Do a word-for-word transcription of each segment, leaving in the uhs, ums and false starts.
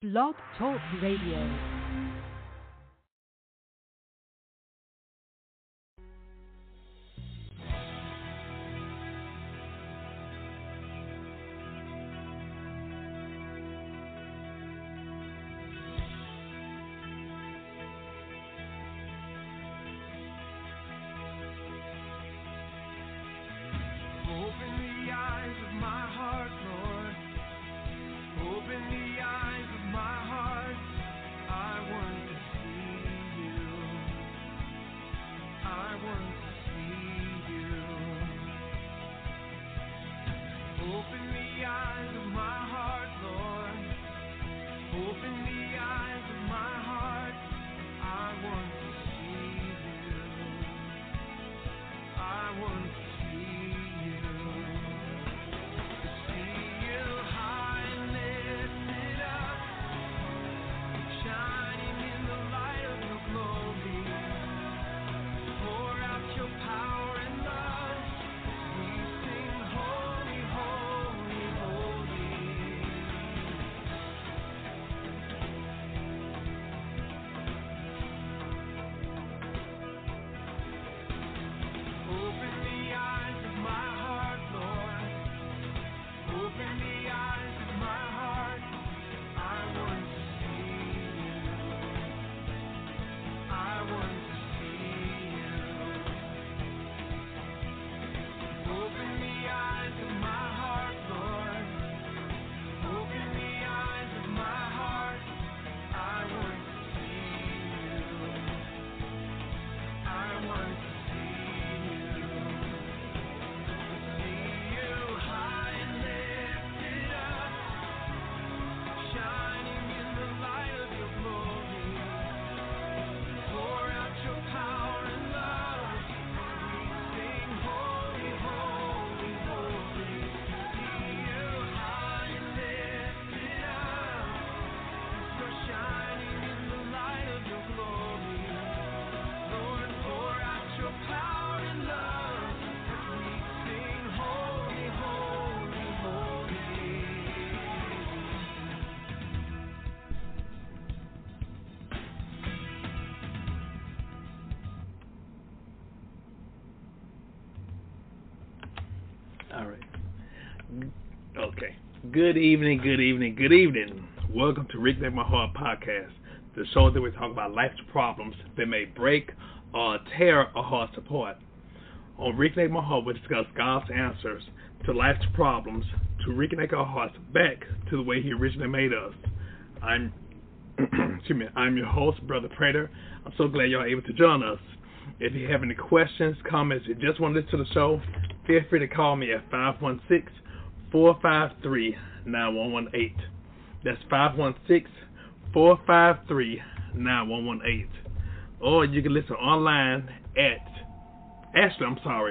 Blog Talk Radio. All right. Okay. Good evening, good evening, good evening. Welcome to Reconnect My Heart podcast, the show that we talk about life's problems that may break or tear our hearts apart. On Reconnect My Heart, we discuss God's answers to life's problems to reconnect our hearts back to the way He originally made us. I'm, excuse me, I'm your host, Brother Prater. I'm so glad y'all are able to join us. If you have any questions, comments, or just want to listen to the show, feel free to call me at five one six, four five three, nine one one eight. That's five one six, four five three, nine one one eight. Or you can listen online at, actually, I'm sorry,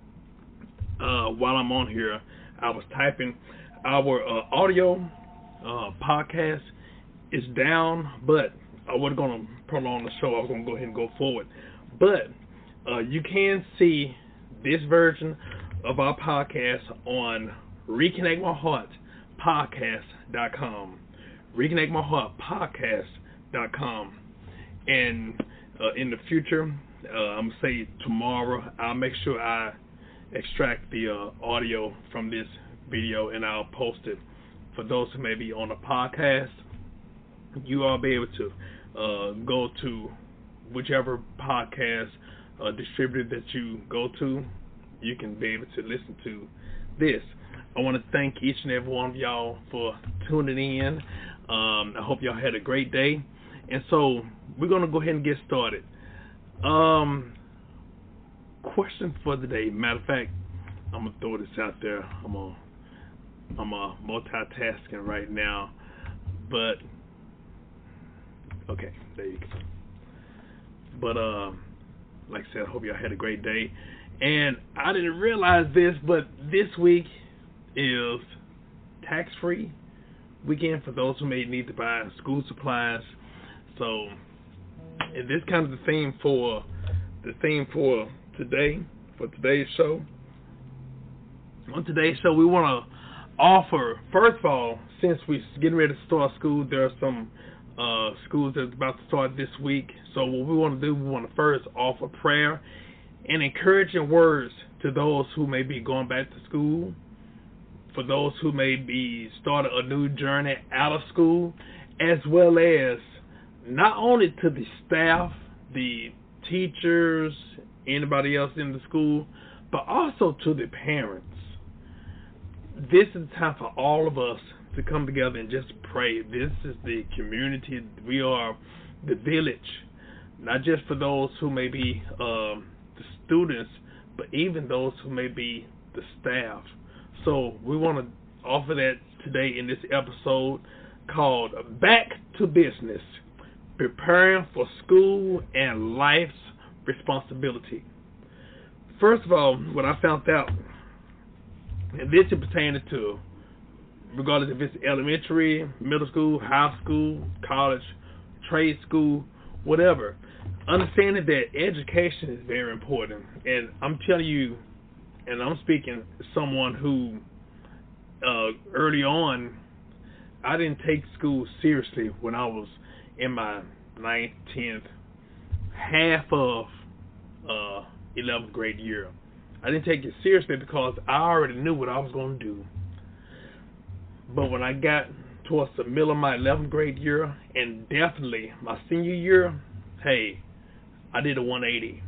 uh, while I'm on here, I was typing, our uh, audio uh, podcast is down, but I wasn't going to prolong the show. I was going to go ahead and go forward. But uh, you can see this version of our podcast on reconnect my heart podcast dot com. reconnect my heart podcast dot com. And uh, in the future, uh, I'm going to say tomorrow, I'll make sure I extract the uh, audio from this video and I'll post it. For those who may be on a podcast, you all be able to uh, go to whichever podcast uh, distributor that you go to. You can be able to listen to this. I want to thank each and every one of y'all for tuning in. Um, I hope y'all had a great day. And so we're going to go ahead and get started. Um, question for the day. Matter of fact, I'm going to throw this out there. I'm a, I'm a multitasking right now. But, okay, there you go. But, uh, like I said, I hope y'all had a great day. And I didn't realize this, but this week is tax-free weekend for those who may need to buy school supplies. So, and this kind of the theme for the theme for today, for today's show. On today's show, we want to offer, first of all, since we're getting ready to start school, there are some uh, schools that's about to start this week. So what we want to do, we want to first offer prayer and encouraging words to those who may be going back to school, for those who may be starting a new journey out of school, as well as not only to the staff, the teachers, anybody else in the school, but also to the parents. This is the time for all of us to come together and just pray. This is the community. We are the village, not just for those who may be um, the students, but even those who may be the staff. So we want to offer that today in this episode called Back to Business, Preparing for School and Life's Responsibility. First of all, what I found out, and this is pertaining to, regardless if it's elementary, middle school, high school, college, trade school, whatever, understanding that education is very important. And I'm telling you, and I'm speaking as someone who uh, early on, I didn't take school seriously when I was in my ninth, tenth, half of uh, eleventh grade year. I didn't take it seriously because I already knew what I was going to do. But when I got towards the middle of my eleventh grade year, and definitely my senior year, hey, I did a one eighty.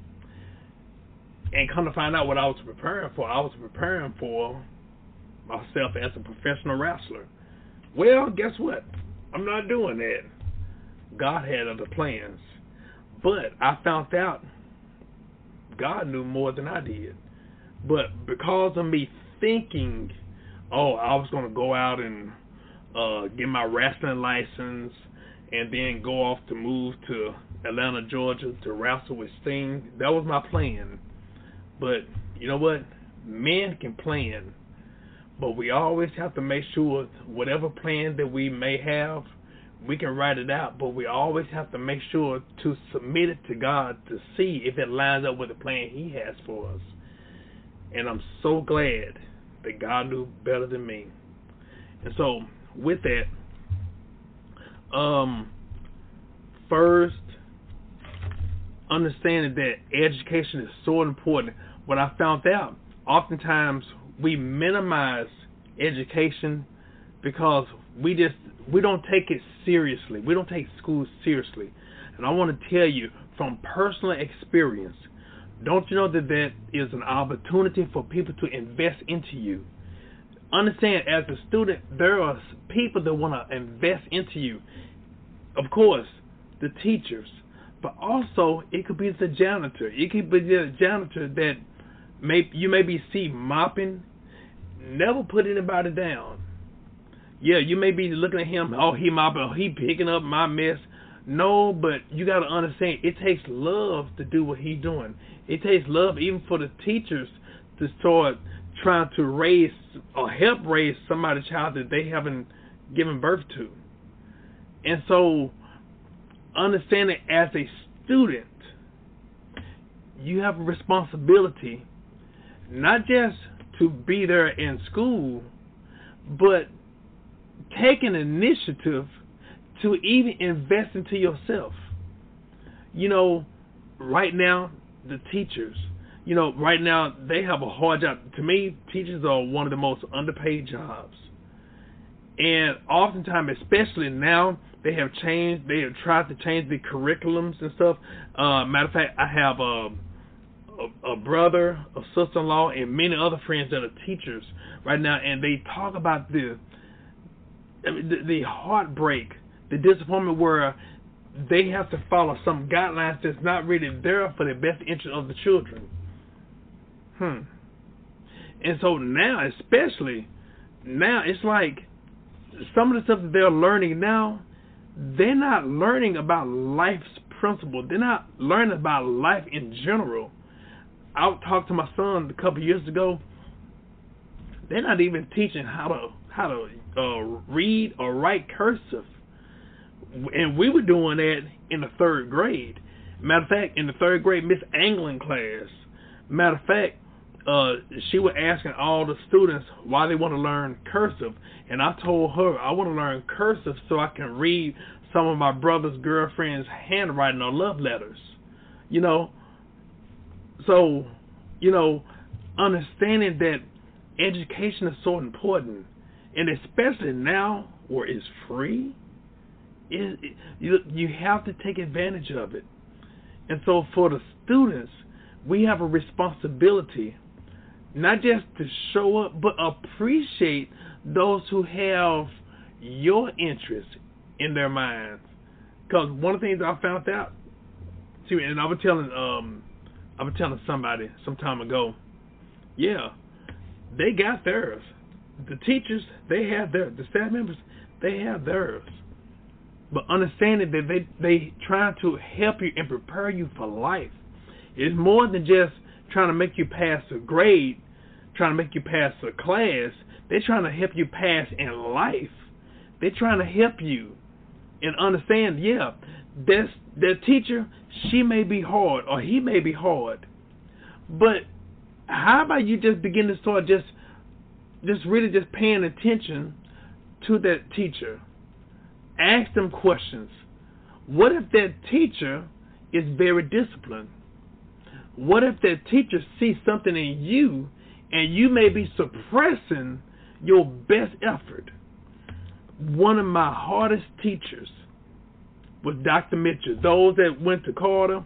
And come to find out what I was preparing for, I was preparing for myself as a professional wrestler. Well, guess what? I'm not doing that. God had other plans. But I found out God knew more than I did. But because of me thinking, oh, I was going to go out and uh, get my wrestling license and then go off to move to Atlanta, Georgia to wrestle with Sting, that was my plan. But you know what? Men can plan. But we always have to make sure whatever plan that we may have, we can write it out. But we always have to make sure to submit it to God to see if it lines up with the plan He has for us. And I'm so glad that God knew better than me. And so with that, um, first, understanding that education is so important. What I found out, oftentimes we minimize education because we just we don't take it seriously. We don't take school seriously. And I want to tell you from personal experience, don't you know that that is an opportunity for people to invest into you? Understand, as a student, there are people that want to invest into you. Of course, the teachers, but also it could be the janitor. It could be the janitor that may you may be see mopping. Never put anybody down. Yeah, you may be looking at him, oh, he mopping, oh, he picking up my mess. No, but you got to understand, it takes love to do what he's doing. It takes love even for the teachers to start trying to raise or help raise somebody's child that they haven't given birth to. And so, understanding as a student, you have a responsibility not just to be there in school, but take an initiative to even invest into yourself. You know, right now, the teachers, you know, right now, they have a hard job. To me, teachers are one of the most underpaid jobs. And oftentimes, especially now, they have changed, they have tried to change the curriculums and stuff. Uh, matter of fact, I have a, a, a brother, a sister-in-law, and many other friends that are teachers right now, and they talk about the, I mean, the, the heartbreak, the disappointment where they have to follow some guidelines that's not really there for the best interest of the children. Hmm. And so now, especially, now it's like some of the stuff that they're learning now, they're not learning about life's principle. They're not learning about life in general. I talked to my son a couple years ago. They're not even teaching how to how to uh, read or write cursive. And we were doing that in the third grade. Matter of fact, in the third grade Miss Anglin class. Matter of fact, uh, she was asking all the students why they want to learn cursive, and I told her I want to learn cursive so I can read some of my brother's girlfriend's handwriting or love letters. You know, so, you know, understanding that education is so important, and especially now where it's free, it, it, you, you have to take advantage of it. And so for the students, we have a responsibility not just to show up, but appreciate those who have your interest in their minds. Because one of the things I found out, see, and I was telling, um, I was telling somebody some time ago, yeah, they got theirs. The teachers, they have theirs. The staff members, they have theirs. But understanding that they they trying to help you and prepare you for life. It's more than just trying to make you pass a grade, trying to make you pass a class. They're trying to help you pass in life. They're trying to help you and understand, yeah, that's, that teacher, she may be hard or he may be hard. But how about you just begin to start just, just really just paying attention to that teacher? Ask them questions. What if that teacher is very disciplined? What if that teacher sees something in you and you may be suppressing your best effort? One of my hardest teachers was Doctor Mitchell. Those that went to Carter,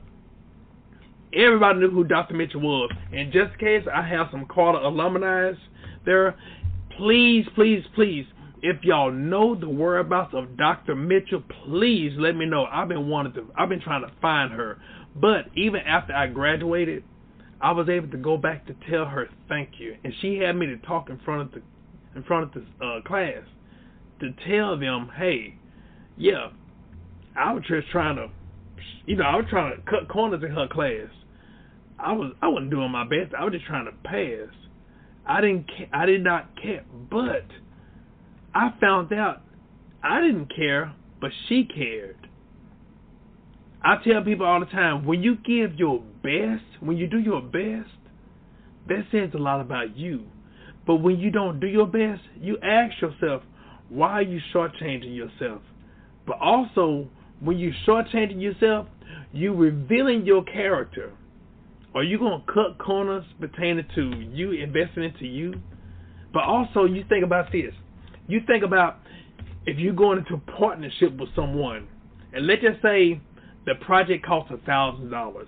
everybody knew who Doctor Mitchell was. And just in case I have some Carter alumni there, please, please, please, if y'all know the whereabouts of Doctor Mitchell, please let me know. I've been wanting to, I've been trying to find her. But even after I graduated, I was able to go back to tell her thank you. And she had me to talk in front of the, in front of the uh, class to tell them, hey, yeah, I was just trying to, you know, I was trying to cut corners in her class. I was, I wasn't doing my best. I was just trying to pass. I didn't, ca- I did not care, but I found out I didn't care, but she cared. I tell people all the time, when you give your best, when you do your best, that says a lot about you. But when you don't do your best, you ask yourself, why are you shortchanging yourself? But also, when you shortchanging yourself, you revealing your character. Are you going to cut corners pertaining to you investing into you? But also, you think about this. You think about if you're going into a partnership with someone, and let's just say the project costs a thousand dollars.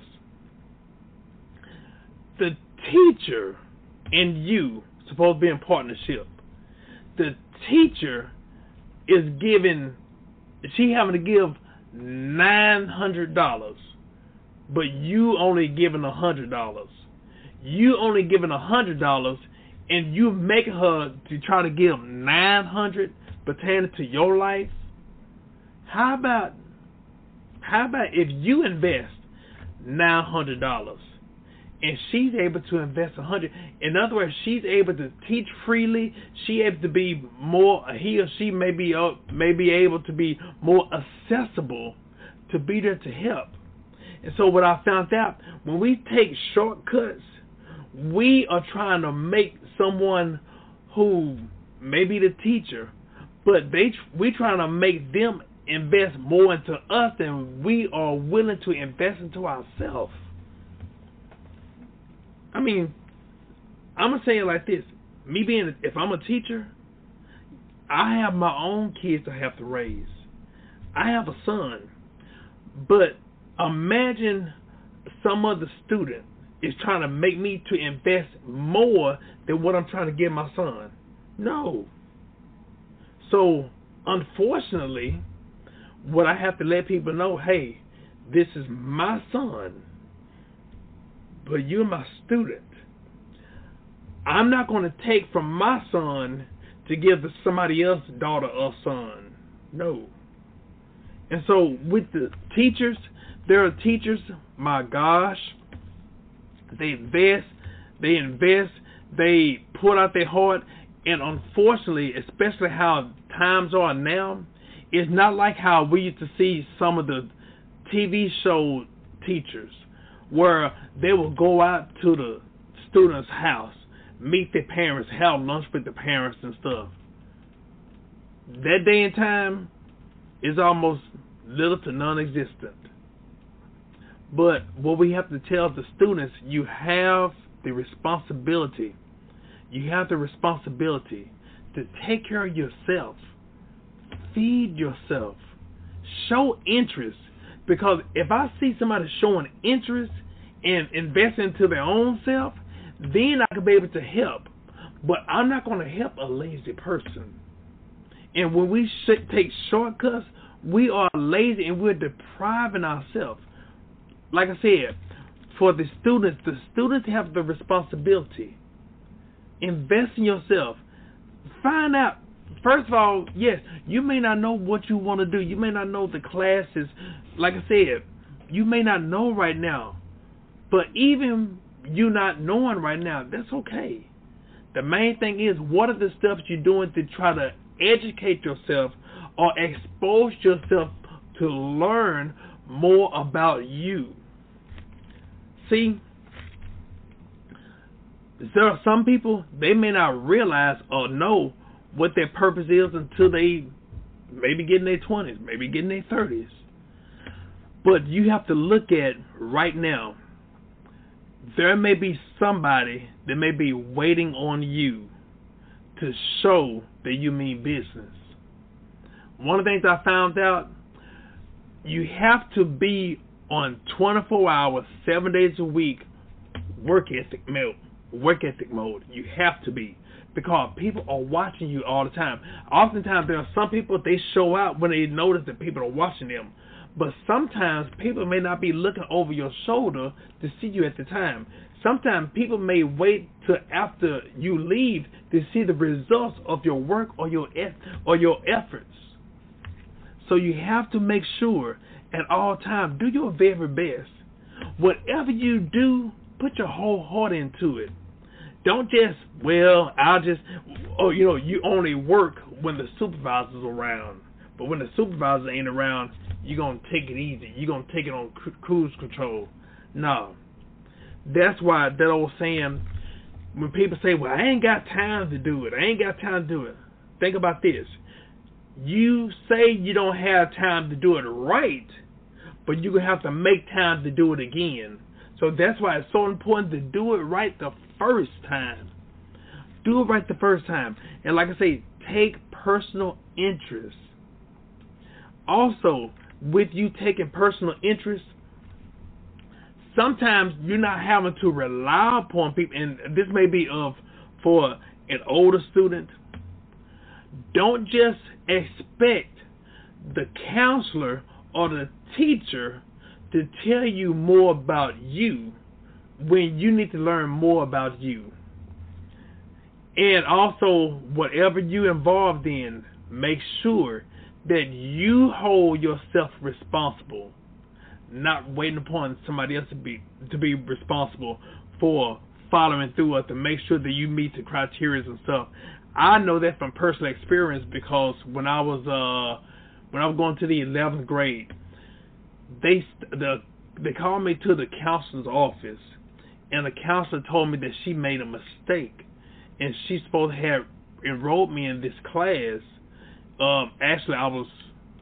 The teacher and you supposed to be in partnership. The teacher is giving, she having to give nine hundred dollars, but you only giving a hundred dollars. You only giving a hundred dollars, and you making her to try to give nine hundred pertaining to your life. How about how about if you invest nine hundred dollars and she's able to invest a hundred? In other words, she's able to teach freely. She able to be more. He or she may be uh, may be able to be more accessible to be there to help. And so what I found out, when we take shortcuts, we are trying to make someone who may be the teacher, but they we trying to make them invest more into us than we are willing to invest into ourselves. I mean, I'm gonna say it like this: me being, if I'm a teacher, I have my own kids to have to raise. I have a son, but imagine some other student is trying to make me to invest more than what I'm trying to give my son. No. So, unfortunately, what I have to let people know, hey, this is my son, but you're my student. I'm not going to take from my son to give to somebody else's daughter or son. No. And so, with the teachers, there are teachers, my gosh, they invest, they invest, they put out their heart, and unfortunately, especially how times are now, it's not like how we used to see some of the T V show teachers, where they will go out to the student's house, meet their parents, have lunch with the parents and stuff. That day and time is almost little to non-existent. But what we have to tell the students, you have the responsibility. You have the responsibility to take care of yourself. Feed yourself. Show interest. Because if I see somebody showing interest and investing into their own self, then I can be able to help. But I'm not going to help a lazy person. And when we sh- take shortcuts, we are lazy and we're depriving ourselves. Like I said, for the students, the students have the responsibility. Invest in yourself. Find out. First of all, yes, you may not know what you want to do. You may not know the classes. Like I said, you may not know right now. But even you not knowing right now, that's okay. The main thing is, what are the steps you're doing to try to educate yourself or expose yourself to learn more about you? See, there are some people, they may not realize or know what their purpose is until they maybe get in their twenties, maybe get in their thirties. But you have to look at right now, there may be somebody that may be waiting on you to show that you mean business. One of the things I found out, you have to be on twenty-four hours, seven days a week, work ethic mode. Work ethic mode. You have to be, because people are watching you all the time. Oftentimes there are some people, they show out when they notice that people are watching them. But sometimes people may not be looking over your shoulder to see you at the time. Sometimes people may wait till after you leave to see the results of your work or your or your efforts. So you have to make sure at all times, do your very best. Whatever you do, put your whole heart into it. Don't just, well, I'll just, oh, you know, you only work when the supervisor's around. But when the supervisor ain't around, you're going to take it easy. You're going to take it on cruise control. No. That's why that old saying, when people say, well, I ain't got time to do it. I ain't got time to do it. Think about this. You say you don't have time to do it right, but you're going to have to make time to do it again. So that's why it's so important to do it right the first time. Do it right the first time. And like I say, take personal interest. Also, with you taking personal interest, sometimes you're not having to rely upon people, and this may be of for an older student. Don't just expect the counselor or the teacher to tell you more about you when you need to learn more about you. And also, whatever you're involved in, make sure that you hold yourself responsible, not waiting upon somebody else to be to be responsible for following through or to make sure that you meet the criteria and stuff. I know that from personal experience, because when I was uh when I was going to the eleventh grade, they the they called me to the counselor's office, and the counselor told me that she made a mistake, and she's supposed to have enrolled me in this class. Um, actually, I was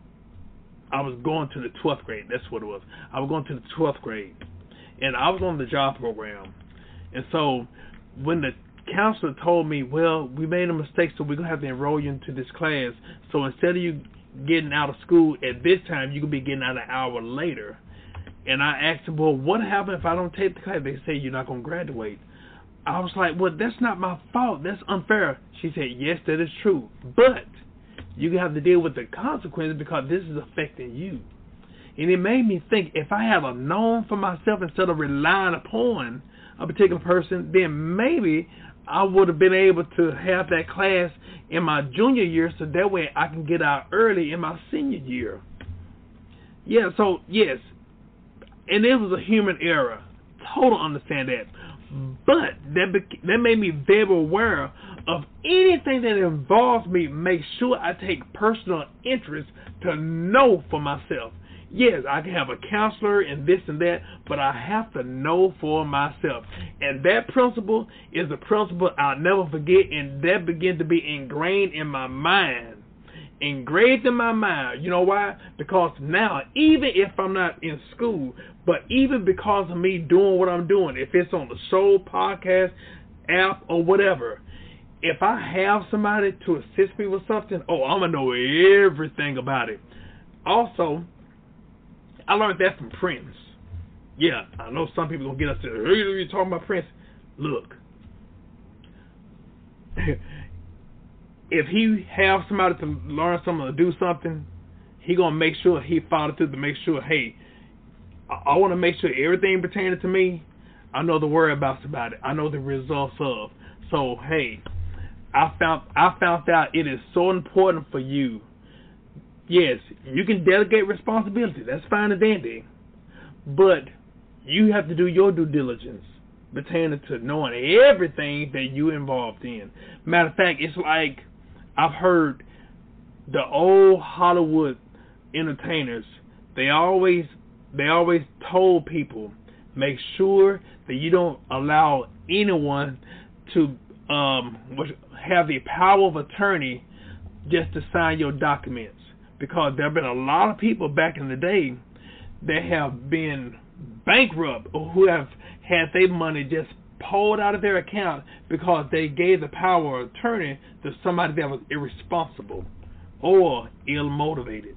I was going to the twelfth grade. That's what it was. I was going to the twelfth grade, and I was on the job program. And so when the counselor told me, well, we made a mistake, so we're going to have to enroll you into this class. So instead of you getting out of school at this time, you can be getting out an hour later. And I asked them, well, what happens if I don't take the class? They say you're not going to graduate. I was like, well, that's not my fault. That's unfair. She said, yes, that is true. But you have to deal with the consequences, because this is affecting you. And it made me think, if I had a known for myself instead of relying upon a particular person, then maybe I would have been able to have that class in my junior year, so that way I can get out early in my senior year. Yeah, so yes, and it was a human error. Total understand that. But that that made me very aware of anything that involves me. Make sure I take personal interest to know for myself. Yes, I can have a counselor and this and that, but I have to know for myself. And that principle is a principle I'll never forget, and that began to be ingrained in my mind. Engraved in my mind. You know why? Because now, even if I'm not in school, but even because of me doing what I'm doing, if it's on the show, podcast, app, or whatever, if I have somebody to assist me with something, oh, I'm going to know everything about it. Also, I learned that from Prince. Yeah, I know some people going to get us to, hey, you're talking about Prince. Look. If he have somebody to learn something or do something, he gonna make sure he follow through to make sure, hey, I, I want to make sure everything pertaining to me, I know the whereabouts about it. I know the results of. So hey, I found I found out it is so important for you. Yes, you can delegate responsibility. That's fine and dandy, but you have to do your due diligence pertaining to knowing everything that you involved in. Matter of fact, it's like I've heard the old Hollywood entertainers, they always they always told people, make sure that you don't allow anyone to um, have the power of attorney just to sign your documents. Because there have been a lot of people back in the day that have been bankrupt or who have had their money just pulled out of their account because they gave the power of attorney to somebody that was irresponsible or ill-motivated.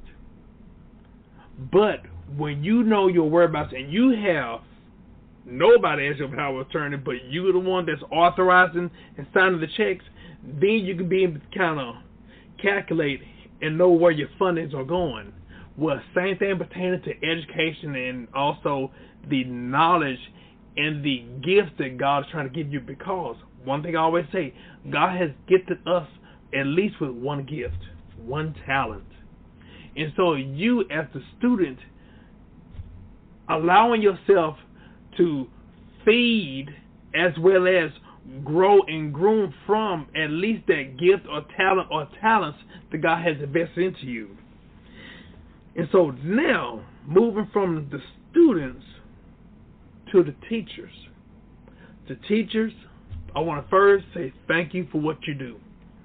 But when you know your whereabouts and you have nobody as your power of attorney, but you're the one that's authorizing and signing the checks, then you can be able to kind of calculate and know where your fundings are going. Well, same thing pertaining to education and also the knowledge and the gifts that God is trying to give you, because one thing I always say, God has gifted us at least with one gift, one talent. And so you as the student, allowing yourself to feed as well as grow and groom from at least that gift or talent or talents that God has invested into you. And so now, moving from the students to the teachers. The teachers, I want to first say thank you for what you do.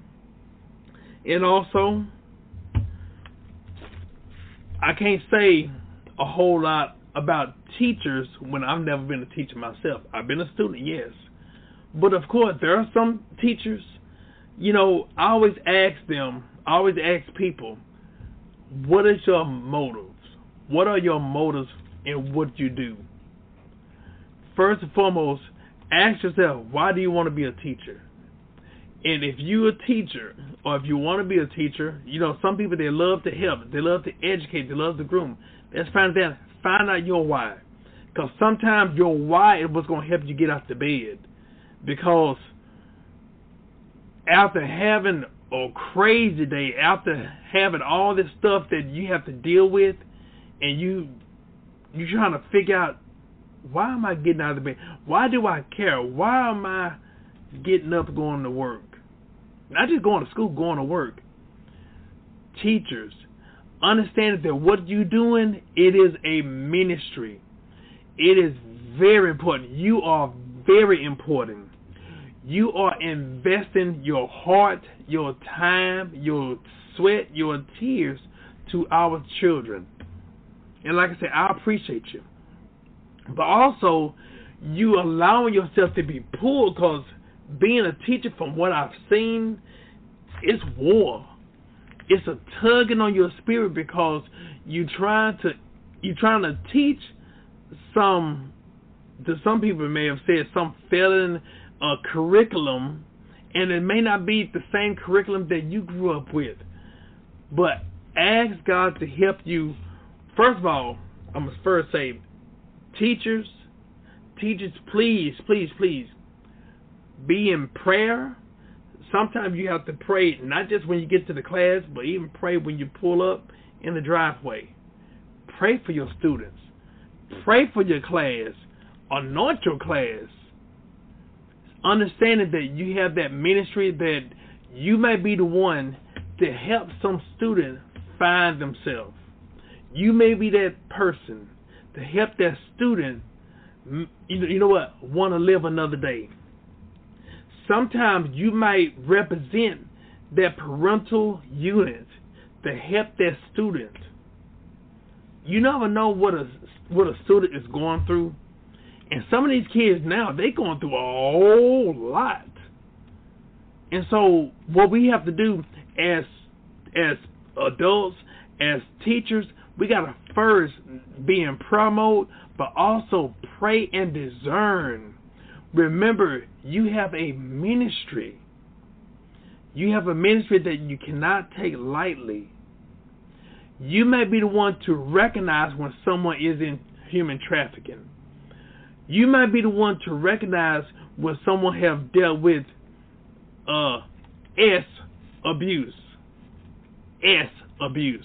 And also, I can't say a whole lot about teachers when I've never been a teacher myself. I've been a student, yes. But of course, there are some teachers, you know, I always ask them, I always ask people, what is your motives? What are your motives in what you do? First and foremost, ask yourself, why do you want to be a teacher? And if you're a teacher, or if you want to be a teacher, you know, some people, they love to help, they love to educate, they love to groom. Let's find out, find out your why. Because sometimes your why is what's going to help you get out the bed. Because after having a crazy day, after having all this stuff that you have to deal with, and you you trying to figure out, why am I getting out of the bed? Why do I care? Why am I getting up going to work? Not just going to school, going to work. Teachers, understand that what you're doing, it is a ministry. It is very important. You are very important. You are investing your heart, your time, your sweat, your tears to our children. And like I said, I appreciate you. But also, you allowing yourself to be pulled, because being a teacher, from what I've seen, it's war. It's a tugging on your spirit, because you trying to you trying to teach some, to some people may have said, some failing uh, curriculum, and it may not be the same curriculum that you grew up with. But ask God to help you. First of all, I must first say, Teachers, teachers, please, please, please, be in prayer. Sometimes you have to pray, not just when you get to the class, but even pray when you pull up in the driveway. Pray for your students. Pray for your class. Anoint your class. Understanding that you have that ministry, that you may be the one to help some student find themselves. You may be that person to help that student, you know, you know what, want to live another day. Sometimes you might represent that parental unit to help that student. You never know what a what a student is going through. And some of these kids now, they're going through a whole lot. And so what we have to do as as adults, as teachers, we got to first be in prayer mode, but also pray and discern. Remember, you have a ministry. You have a ministry that you cannot take lightly. You may be the one to recognize when someone is in human trafficking. You might be the one to recognize when someone have dealt with uh, S abuse. S abuse.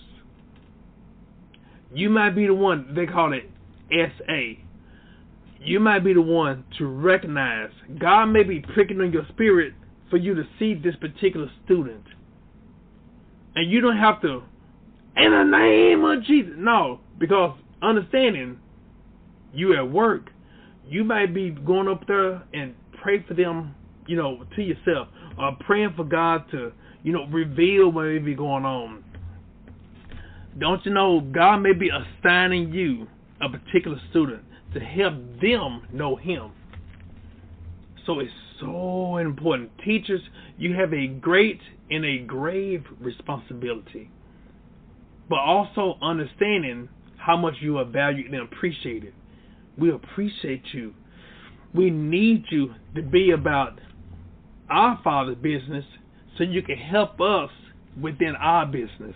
You might be the one, they call it S A. You might be the one to recognize. God may be pricking on your spirit for you to see this particular student. And you don't have to, in the name of Jesus. No, because understanding you at work, you might be going up there and pray for them, you know, to yourself, or praying for God to, you know, reveal what may be going on. Don't you know God may be assigning you a particular student to help them know Him. So it's so important. Teachers, you have a great and a grave responsibility, but also understanding how much you are valued and appreciated. We appreciate you. We need you to be about our Father's business so you can help us within our business.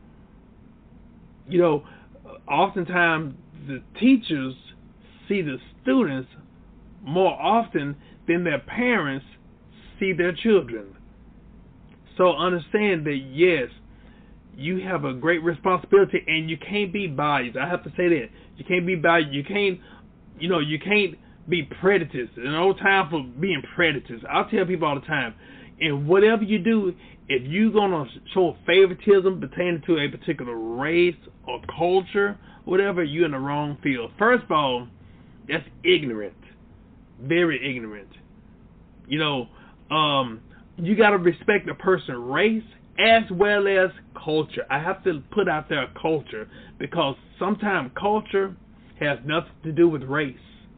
You know, oftentimes the teachers see the students more often than their parents see their children. So understand that, yes, you have a great responsibility, and you can't be biased. I have to say that. You can't be biased. You can't, you know, you can't be prejudiced. There's no time for being prejudiced. I'll tell people all the time, and whatever you do, if you're going to show favoritism pertaining to a particular race or culture, whatever, you're in the wrong field. First of all, that's ignorant. Very ignorant. You know, um, you got to respect a person's race as well as culture. I have to put out there culture, because sometimes culture has nothing to do with race.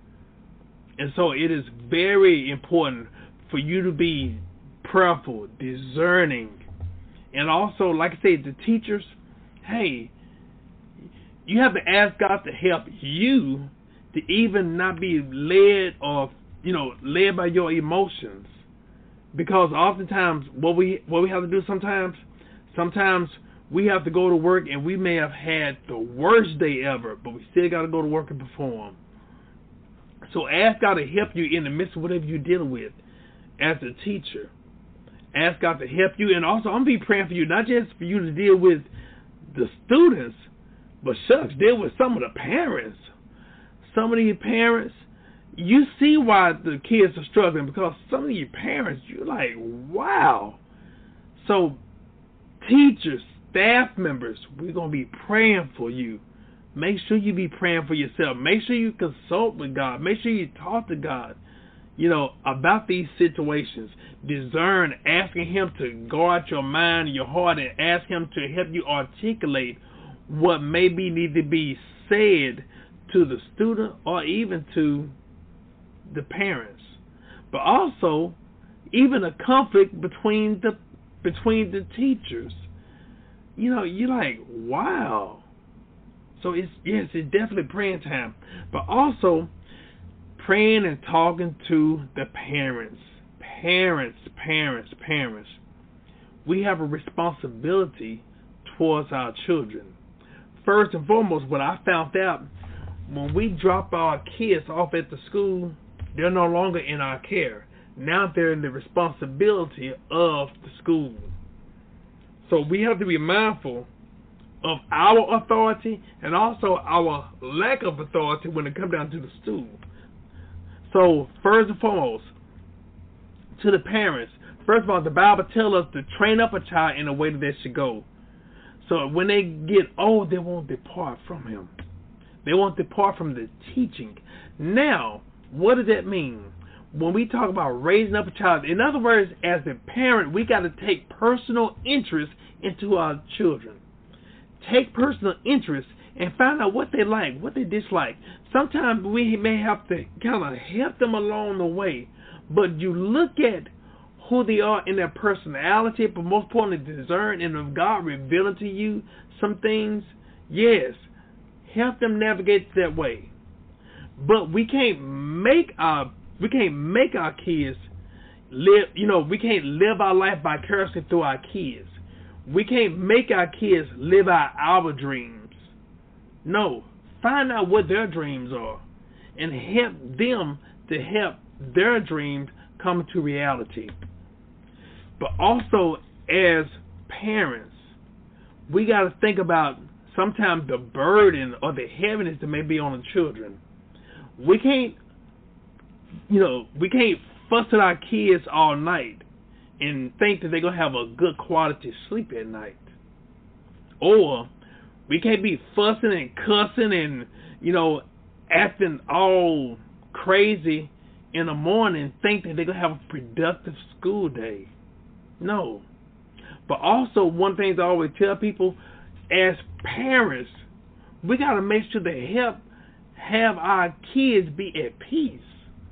And so it is very important for you to be prayerful, discerning. And also, like I said, the teachers, hey, you have to ask God to help you to even not be led or, you know, led by your emotions. Because oftentimes what we what we have to do sometimes, sometimes we have to go to work and we may have had the worst day ever, but we still got to go to work and perform. So ask God to help you in the midst of whatever you're dealing with as a teacher. Ask God to help you, and also I'm going to be praying for you, not just for you to deal with the students, but shucks, deal with some of the parents. Some of these parents, you see why the kids are struggling, because some of your parents, you're like, wow. So teachers, staff members, we're going to be praying for you. Make sure you be praying for yourself. Make sure you consult with God. Make sure you talk to God, you know, about these situations. Discern, asking Him to guard your mind and your heart, and ask Him to help you articulate what maybe need to be said to the student or even to the parents. But also, even a conflict between the between the teachers. You know, you're like, wow. So it's yes, it's definitely praying time. But also praying and talking to the parents. Parents, parents, parents. We have a responsibility towards our children. First and foremost, what I found out, when we drop our kids off at the school, they're no longer in our care. Now they're in the responsibility of the school. So we have to be mindful of our authority and also our lack of authority when it comes down to the school. So first and foremost, to the parents, first of all, the Bible tells us to train up a child in the way that they should go. So when they get old, they won't depart from him. They won't depart from the teaching. Now, what does that mean? When we talk about raising up a child, in other words, as a parent, we got to take personal interest into our children. Take personal interest and find out what they like, what they dislike. Sometimes we may have to kind of help them along the way, but you look at who they are in their personality, but most importantly, discern, and if God revealing to you some things, yes, help them navigate that way. But we can't make our we can't make our kids live. You know, we can't live our life vicariously through our kids. We can't make our kids live out our dreams. No, find out what their dreams are, and help them to help their dreams come to reality. But also, as parents, we got to think about sometimes the burden or the heaviness that may be on the children. We can't, you know, we can't fuss at our kids all night and think that they're going to have a good quality sleep at night. Or we can't be fussing and cussing and, you know, acting all crazy in the morning and think that they're going to have a productive school day. No. But also, one thing I always tell people, as parents, we got to make sure to help have our kids be at peace.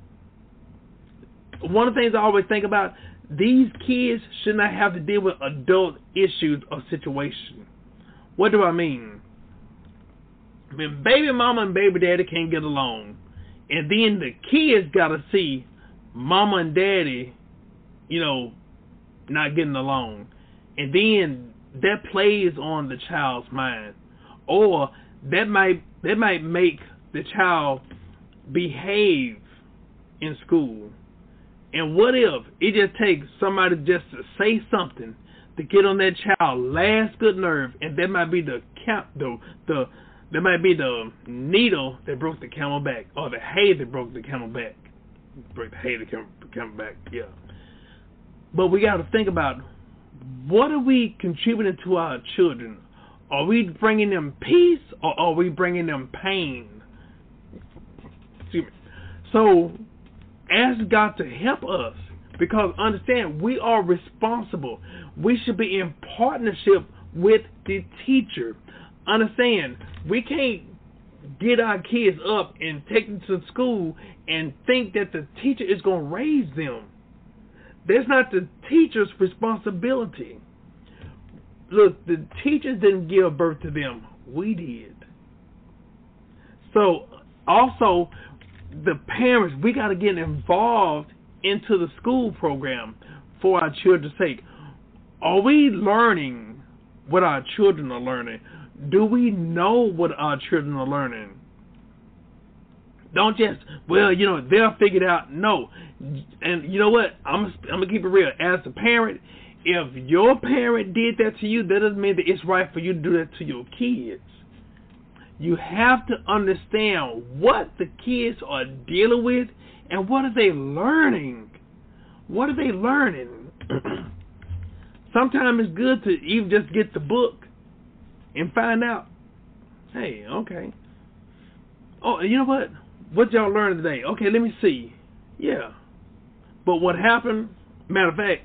One of the things I always think about, these kids should not have to deal with adult issues or situations. What do I mean? When baby mama and baby daddy can't get along, and then the kids got to see mama and daddy, you know, not getting along, and then that plays on the child's mind, or that might that might make the child behave in school. And what if it just takes somebody just to say something to get on that child's last good nerve, and that might be the cap the the that might be the needle that broke the camel back, or the hay that broke the camel back. Break the hay that camel, camel back, yeah. But we got to think about, what are we contributing to our children? Are we bringing them peace, or are we bringing them pain? Excuse me. So, ask God to help us, because understand, we are responsible. We should be in partnership with the teacher. Understand, we can't get our kids up and take them to school and think that the teacher is going to raise them. That's not the teacher's responsibility. Look, the teachers didn't give birth to them. We did. So, also, the parents, we got to get involved into the school program for our children's sake. Are we learning what our children are learning? Do we know what our children are learning? Don't just, well, you know, they'll figure it out. No. And you know what? I'm, I'm going to keep it real. As a parent, if your parent did that to you, that doesn't mean that it's right for you to do that to your kids. You have to understand what the kids are dealing with and what are they learning. What are they learning? Sometimes it's good to even just get the book and find out, hey, okay. Oh, you know what? What y'all learned today? Okay, let me see. Yeah. But what happened, matter of fact,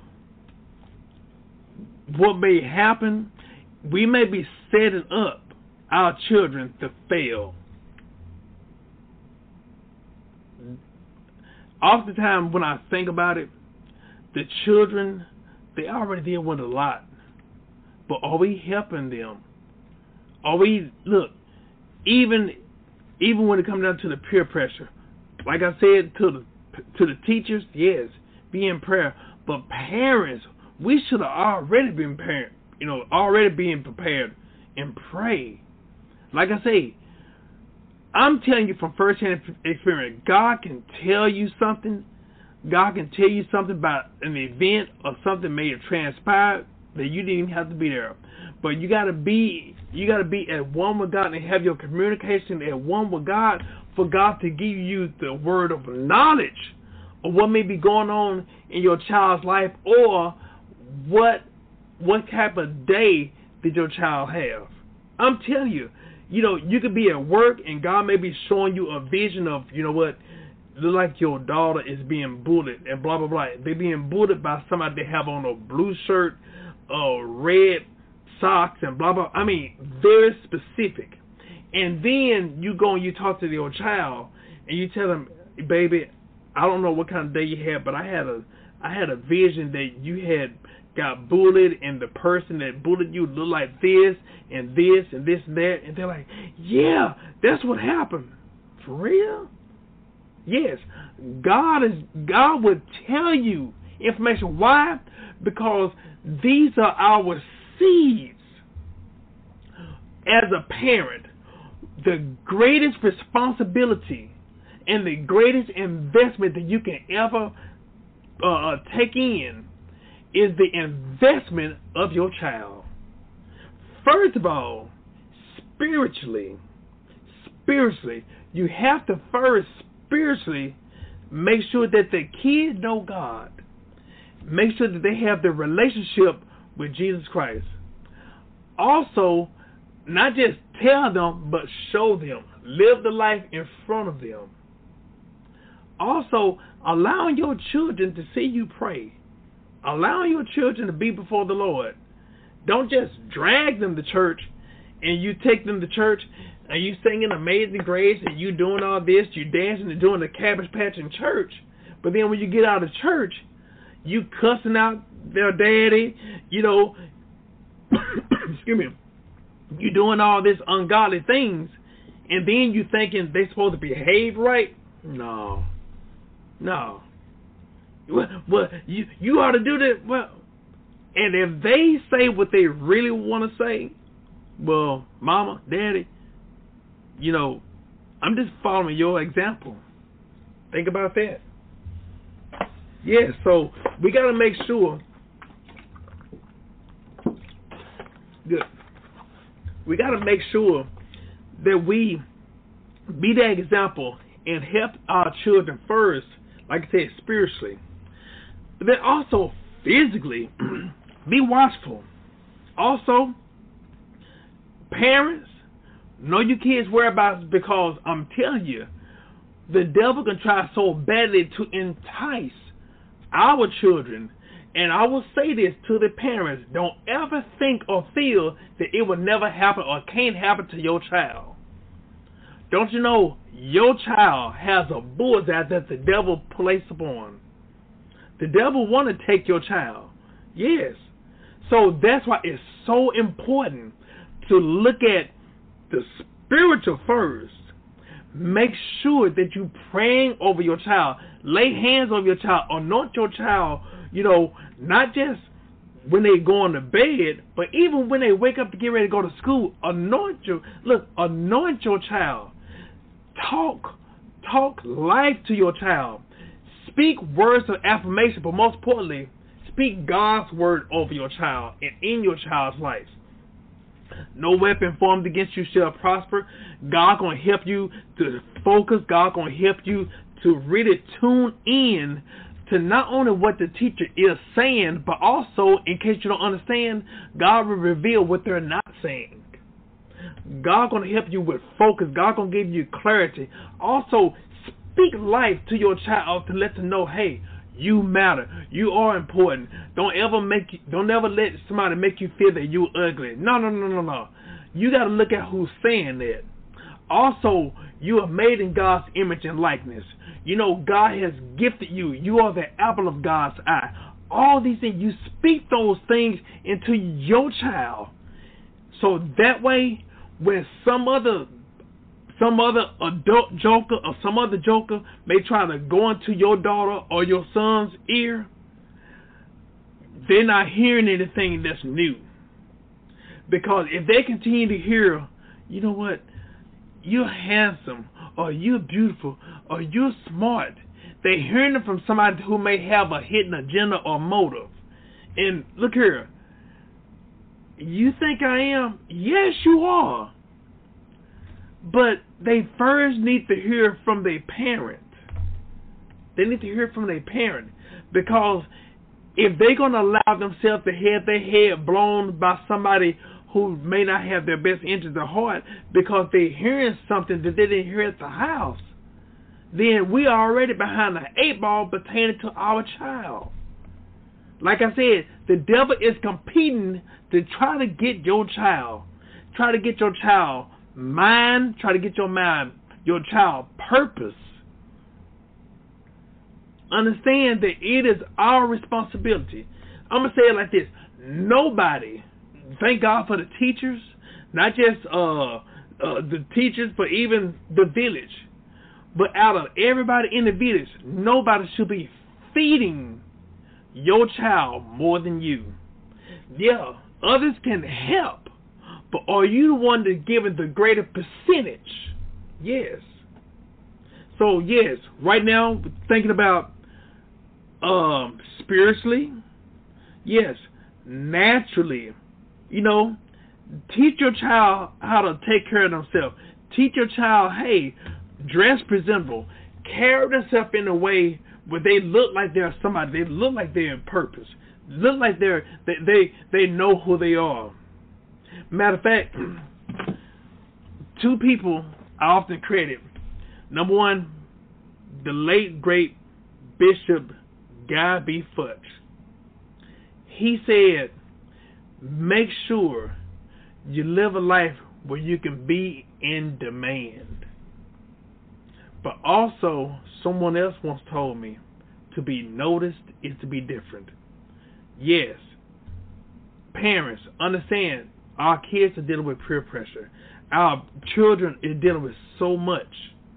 what may happen, we may be setting up our children to fail. Oftentimes when I think about it, the children, they already deal with a lot. But are we helping them? Are we, look, even even when it comes down to the peer pressure, like I said to the to the teachers, yes, be in prayer. But parents, we should have already been parent, you know, already being prepared and pray. Like I say, I'm telling you from first-hand experience, God can tell you something. God can tell you something about an event or something may have transpired that you didn't even have to be there. But you gotta be you gotta be at one with God and have your communication at one with God for God to give you the word of knowledge of what may be going on in your child's life, or what what type of day did your child have? I'm telling you, you know, you could be at work and God may be showing you a vision of, you know what, look like your daughter is being bullied and blah, blah, blah. They're being bullied by somebody that have on a blue shirt, uh, red socks and blah, blah. I mean, very specific. And then you go and you talk to your child and you tell them, baby, I don't know what kind of day you had, but I had a I had a vision that you had got bullied and the person that bullied you looked like this and this and this and that. And they're like, yeah, that's what happened. For real? Yes. God is God would tell you information. Why? Because these are our seeds. As a parent, the greatest responsibility and the greatest investment that you can ever uh, take in is the investment of your child. First of all, spiritually, spiritually, you have to first spiritually make sure that the kids know God. Make sure that they have the relationship with Jesus Christ. Also, not just tell them, but show them. Live the life in front of them. Also, allowing your children to see you pray. Allowing your children to be before the Lord. Don't just drag them to church and you take them to church and you singing Amazing Grace and you doing all this, you dancing and doing the Cabbage Patch in church. But then when you get out of church, you cussing out their daddy, you know, excuse me, you doing all this ungodly things, and then you thinking they supposed to behave right? No. No. Well, well you, you ought to do that. Well, and if they say what they really want to say, well, mama, daddy, you know, I'm just following your example. Think about that. Yeah, so we got to make sure. Good. We got to make sure that we be that example and help our children first, like I said, spiritually. But then also physically, be watchful. Also, parents, know your kids' whereabouts, because I'm telling you, the devil can try so badly to entice our children. And I will say this to the parents: don't ever think or feel that it will never happen or can't happen to your child. Don't you know your child has a bullseye that the devil placed upon? The devil want to take your child. Yes. So that's why it's so important to look at the spiritual first. Make sure that you praying over your child. Lay hands on your child. Anoint your child, you know, not just when they go on to bed, but even when they wake up to get ready to go to school. Anoint your, look, anoint your child. Talk, talk life to your child. Speak words of affirmation, but most importantly, speak God's word over your child and in your child's life. No weapon formed against you shall prosper. God going to help you to focus. God going to help you to really tune in to not only what the teacher is saying, but also, in case you don't understand, God will reveal what they're not saying. God going to help you with focus. God going to give you clarity. Also, speak life to your child to let them know, hey, you matter. You are important. Don't ever make you, don't ever let somebody make you feel that you're ugly. No, no, no, no, no. You got to look at who's saying that. Also, you are made in God's image and likeness. You know, God has gifted you. You are the apple of God's eye. All these things, you speak those things into your child. So that way, when some other some other adult joker or some other joker may try to go into your daughter or your son's ear, they're not hearing anything that's new. Because if they continue to hear, you know what, you're handsome, or you're beautiful, or you're smart, they're hearing it from somebody who may have a hidden agenda or motive. And look here, you think I am? Yes, you are. But they first need to hear from their parent. They need to hear from their parent. Because if they're going to allow themselves to have their head blown by somebody who may not have their best interests at heart because they're hearing something that they didn't hear at the house, then we are already behind the eight ball pertaining to our child. Like I said, the devil is competing to try to get your child, try to get your child mind, try to get your mind, your child purpose. Understand that it is our responsibility. I'm going to say it like this. Nobody, thank God for the teachers, not just uh, uh, the teachers, but even the village. But out of everybody in the village, nobody should be feeding your child more than you. Yeah, others can help, but are you the one that's giving the greater percentage? Yes. So yes, right now, thinking about um, spiritually, yes, naturally, you know, teach your child how to take care of themselves. Teach your child, hey, dress presentable, carry themselves in a way where they look like they're somebody. They look like they're in purpose. Look like they're they they, they know who they are. Matter of fact, two people I often credit. Number one, the late great Bishop Guy B. Futch. He said, make sure you live a life where you can be in demand. But also, someone else once told me, to be noticed is to be different. Yes, parents, understand, our kids are dealing with peer pressure. Our children are dealing with so much.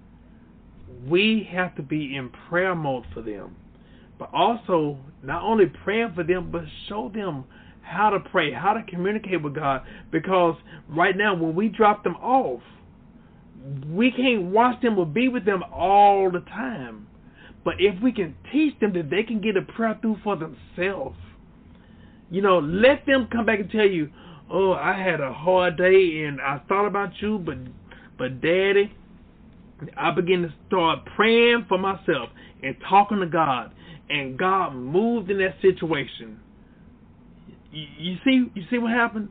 We have to be in prayer mode for them. But also, not only praying for them, but show them how to pray, how to communicate with God. Because right now, when we drop them off, we can't watch them or be with them all the time. But if we can teach them that they can get a prayer through for themselves, you know, let them come back and tell you, oh, I had a hard day and I thought about you, but but Daddy, I began to start praying for myself and talking to God, and God moved in that situation. You, you see, you see what happened?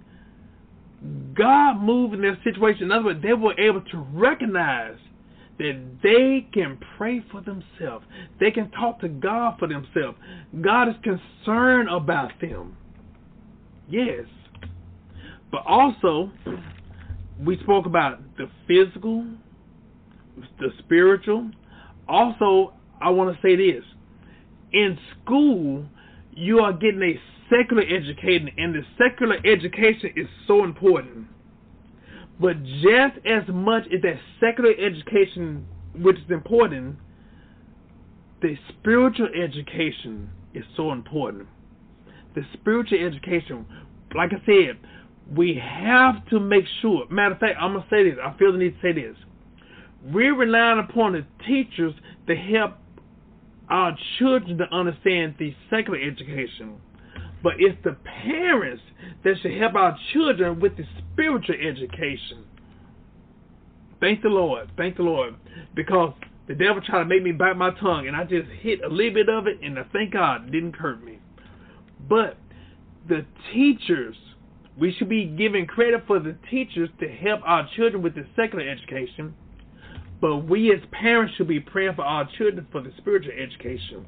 God moved in their situation. In other words, they were able to recognize that they can pray for themselves. They can talk to God for themselves. God is concerned about them. Yes. But also, we spoke about the physical, the spiritual. Also, I want to say this. In school, you are getting a secular education, and the secular education is so important. But just as much as that secular education, which is important, the spiritual education is so important. The spiritual education, like I said, we have to make sure. Matter of fact, I'm going to say this. I feel the need to say this. We're relying upon the teachers to help our children to understand the secular education. But it's the parents that should help our children with the spiritual education. Thank the Lord. Thank the Lord. Because the devil tried to make me bite my tongue, and I just hit a little bit of it, and I thank God it didn't hurt me. But the teachers, we should be giving credit for the teachers to help our children with the secular education. But we as parents should be praying for our children for the spiritual education.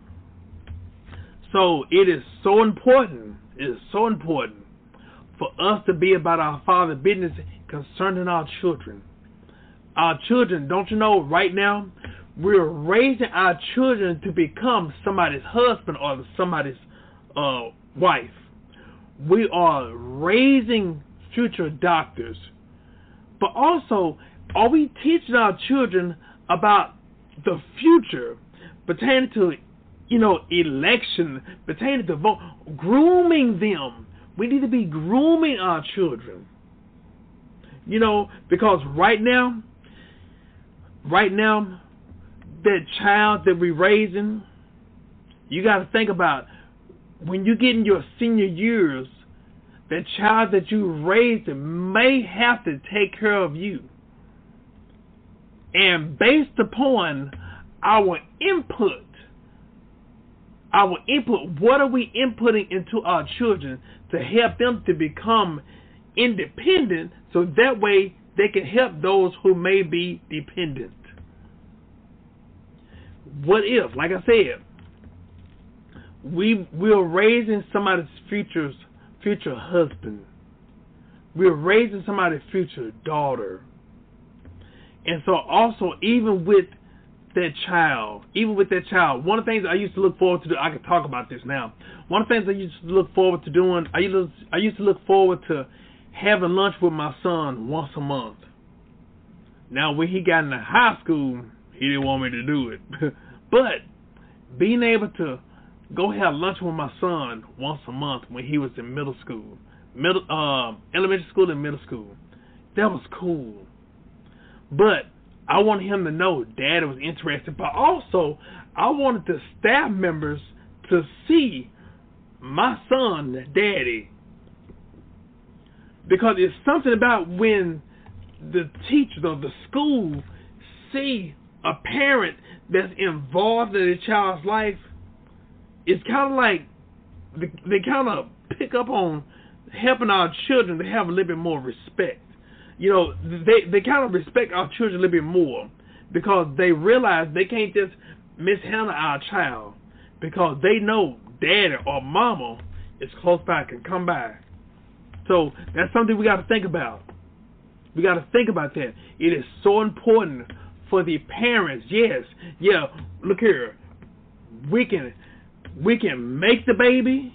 So it is so important, it is so important for us to be about our Father's business concerning our children. Our children, don't you know, right now, we're raising our children to become somebody's husband or somebody's uh, wife. We are raising future doctors. But also, are we teaching our children about the future pertaining to, you know, election, pertaining to vote, grooming them? We need to be grooming our children. You know, because right now, right now, that child that we're raising, you got to think about when you get in your senior years, that child that you raised may have to take care of you. And based upon our input, our input, what are we inputting into our children to help them to become independent so that way they can help those who may be dependent. What if, like I said, we we're raising somebody's future's future husband. We're raising somebody's future daughter. And so also even with that child, even with that child, one of the things I used to look forward to do, I can talk about this now. One of the things I used to look forward to doing, I used to, I used to look forward to having lunch with my son once a month. Now when he got into high school, he didn't want me to do it. But being able to go have lunch with my son once a month when he was in middle school, middle, uh, elementary school and middle school, that was cool. But I wanted him to know Daddy was interested, but also I wanted the staff members to see my son, Daddy. Because it's something about when the teachers of the school see a parent that's involved in a child's life. It's kind of like they, they kind of pick up on helping our children to have a little bit more respect. You know, they, they kind of respect our children a little bit more because they realize they can't just mishandle our child because they know Daddy or Mama is close by, can come by. So that's something we got to think about. We got to think about that. It is so important for the parents. Yes, yeah. Look here, we can we can make the baby.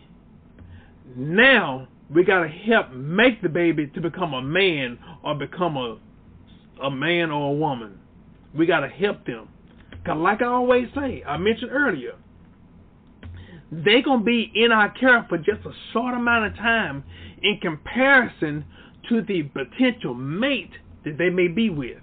Now we got to help make the baby to become a man or become a a man or a woman. We got to help them. Cause like I always say, I mentioned earlier, they gonna be in our care for just a short amount of time in comparison to the potential mate that they may be with.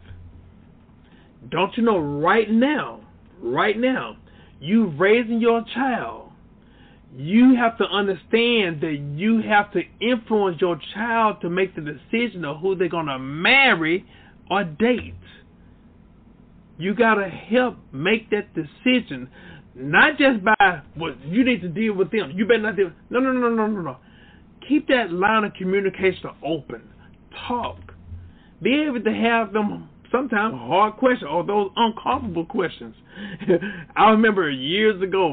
Don't you know right now, right now, you raising your child, you have to understand that you have to influence your child to make the decision of who they're going to marry or date. You got to help make that decision, not just by what well, you need to deal with them. You better not deal. No, no, no, no, no, no. Keep that line of communication open. Talk. Be able to have them sometimes hard questions or those uncomfortable questions. I remember years ago,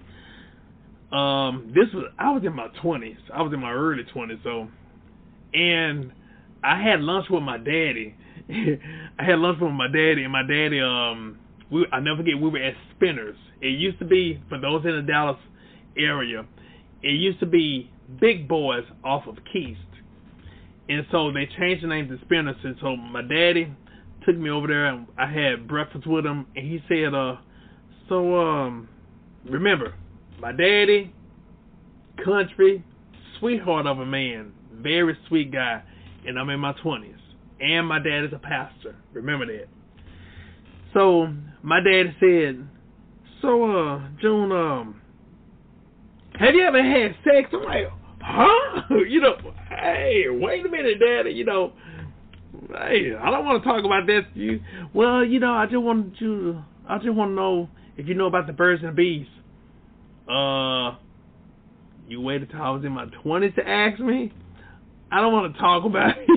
um, this was I was in my twenties. I was in my early twenties, so, and I had lunch with my daddy. I had lunch with my daddy, and my daddy, um, we I never forget, we were at Spinners. It used to be, for those in the Dallas area, it used to be Big Boys off of Keast. And so they changed the name to Spinners. And so my daddy took me over there, and I had breakfast with him, and he said, uh, so, um, remember, my daddy, country, sweetheart of a man, very sweet guy, and I'm in my twenties. And my dad is a pastor. Remember that. So my daddy said, so, uh, June, um, have you ever had sex? I'm like, huh? You know, hey, wait a minute, Daddy. You know, hey, I don't want to talk about this. You, well, you know, I just want you. I just want to know if you know about the birds and the bees. Uh, you waited till I was in my twenties to ask me? I don't want to talk about it.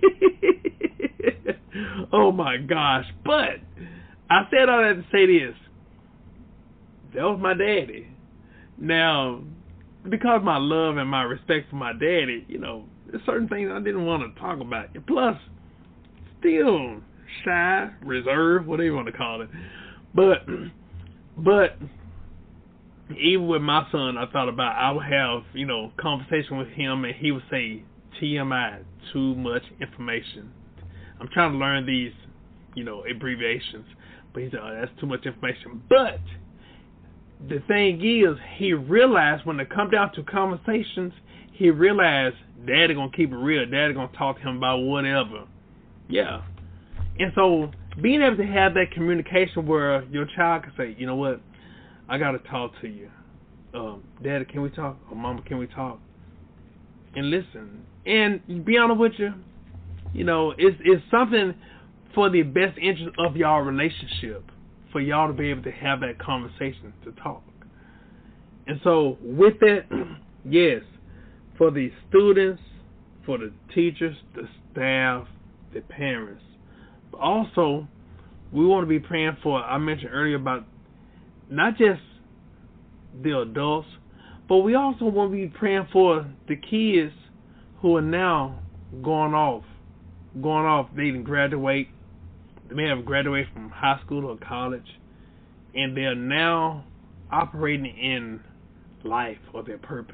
Oh my gosh! But I said all that to say this. That was my daddy. Now, because of my love and my respect for my daddy, you know, there's certain things I didn't want to talk about. And plus, still shy, reserved, whatever you want to call it. But, but even with my son, I thought about I would have, you know, conversation with him, and he would say, T M I, too much information. I'm trying to learn these, you know, abbreviations. But he said, oh, that's too much information. But the thing is, he realized when it come down to conversations, he realized Daddy gonna keep it real. Daddy gonna talk to him about whatever. Yeah. And so being able to have that communication where your child can say, you know what, I gotta talk to you. Um, Daddy, can we talk? Or Mama, can we talk? And listen. And be honest with you, you know, it's it's something for the best interest of y'all relationship, for y'all to be able to have that conversation, to talk. And so with that, yes, for the students, for the teachers, the staff, the parents. But also, we want to be praying for, I mentioned earlier about not just the adults, but we also want to be praying for the kids who are now going off, going off, they didn't graduate, they may have graduated from high school or college, and they're now operating in life or their purpose.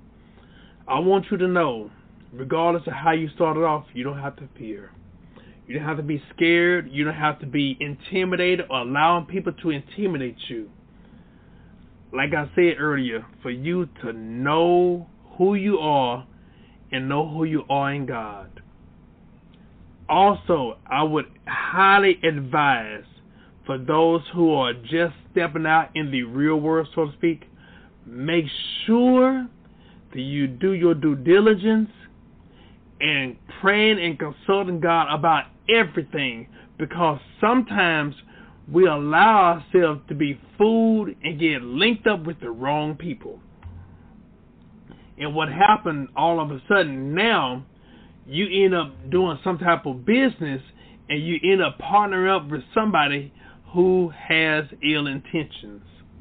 I want you to know, regardless of how you started off, you don't have to fear. You don't have to be scared. You don't have to be intimidated or allowing people to intimidate you. Like I said earlier, for you to know who you are and know who you are in God. Also, I would highly advise for those who are just stepping out in the real world, so to speak, make sure that you do your due diligence and praying and consulting God about everything, because sometimes we allow ourselves to be fooled and get linked up with the wrong people. And what happened all of a sudden now, you end up doing some type of business and you end up partnering up with somebody who has ill intentions.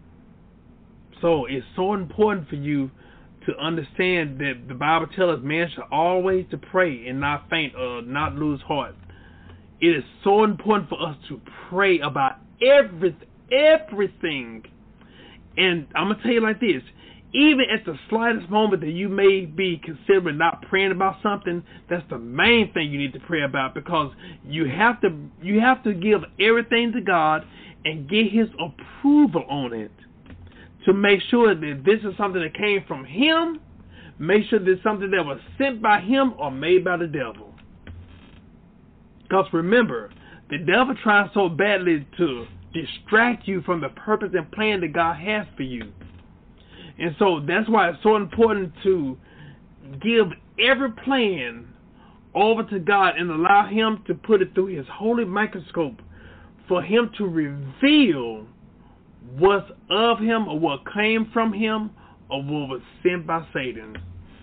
So it's so important for you to understand that the Bible tells us man should always to pray and not faint or not lose heart. It is so important for us to pray about every, everything. And I'm going to tell you like this. Even at the slightest moment that you may be considering not praying about something, that's the main thing you need to pray about, because you have to you have to give everything to God and get His approval on it to make sure that this is something that came from Him. Make sure that it's something that was sent by Him or made by the devil. Because remember, the devil tries so badly to distract you from the purpose and plan that God has for you. And so that's why it's so important to give every plan over to God and allow Him to put it through His holy microscope for Him to reveal what's of Him or what came from Him or what was sent by Satan.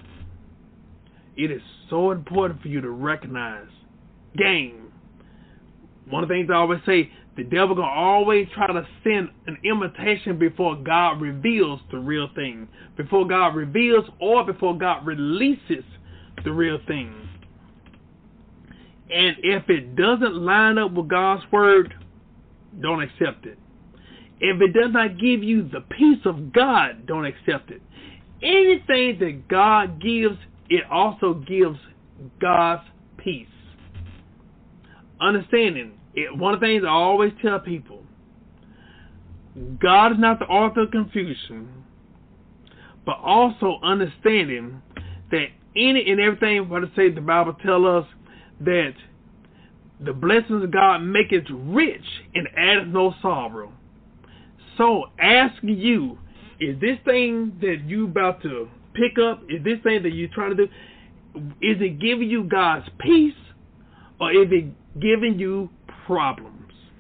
It is so important for you to recognize game. One of the things I always say, the devil gonna always try to send an imitation before God reveals the real thing. Before God reveals or before God releases the real thing. And if it doesn't line up with God's word, don't accept it. If it does not give you the peace of God, don't accept it. Anything that God gives, it also gives God's peace. Understanding, it, one of the things I always tell people, God is not the author of confusion, but also understanding that any and everything, what I say, the Bible tells us that the blessings of God make it rich and addeth no sorrow. So asking you, is this thing that you about to pick up, is this thing that you're trying to do, is it giving you God's peace or is it giving you problems?